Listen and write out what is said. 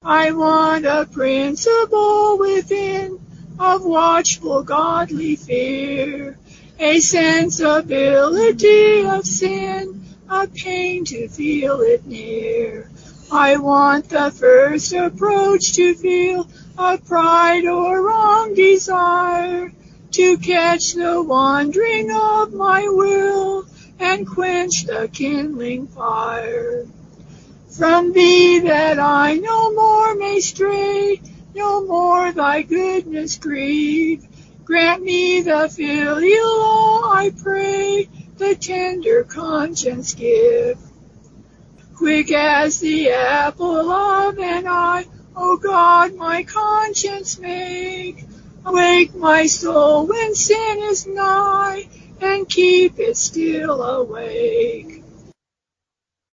I want a principle within of watchful godly fear, a sensibility of sin, a pain to feel it near. I want the first approach to feel of pride or wrong desire, to catch the wandering of my will and quench the kindling fire. From thee that I no more may stray, no more thy goodness grieve. Grant me the filial awe, I pray, the tender conscience give. Quick as the apple of an eye, O God, my conscience make. Awake my soul when sin is nigh, and keep it still awake.